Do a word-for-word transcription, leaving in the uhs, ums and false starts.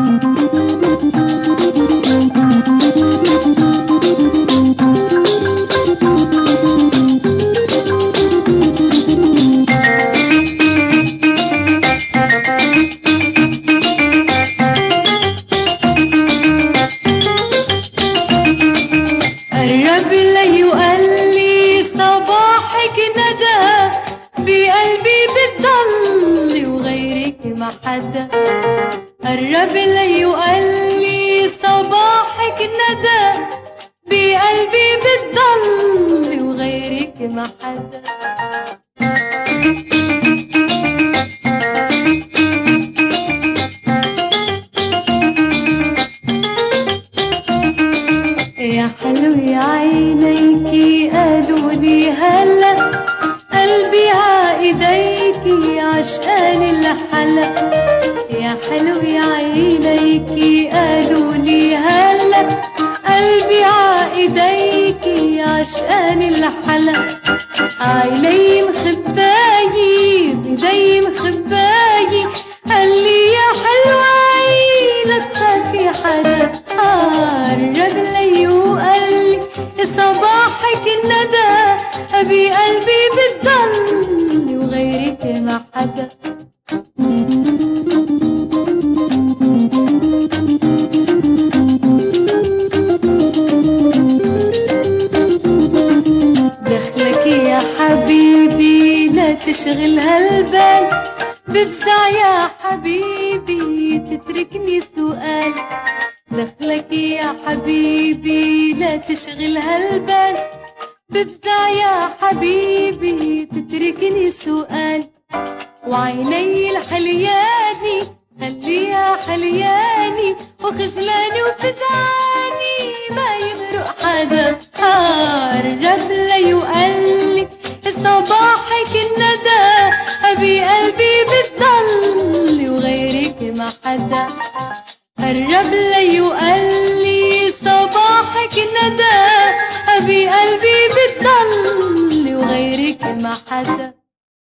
قرب لي وقال لي صباحك ندى بقلبي بتضل وغيرك ما حدا. قرب لي وقال لي صباحك ندى بقلبي بتضل وغيرك ما حدا. يا حلو يا عينيكي قالوا لي هلا قلبي عايديكي عشقان الحلا. يا حلو يا عينيكي قالوا لي هلا قلبي عايديكي عشقان الحلا. عيني مخبايي بدي مخبايي قال لي يا حلوة لا تخافي حدا. قرب لي وقال لي صباحك الندى بقلبي بتضل وغيرك ما حدا. دخلك يا حبيبي لا تشغل هالبال بفزع يا حبيبي تتركني سؤال. دخلك يا حبيبي لا تشغل هالبال بفزع يا حبيبي تتركني سؤال. وعيني الحلياني خليها حلياني وخجلاني وفزعاني ما يمرق حدا. قرب لي وقال لي صباحك الندى بقلبي بتضل وغيرك ما حدا. قرب لي وقال لي صباحك ندى بقلبي بتضل وغيرك ما حدا.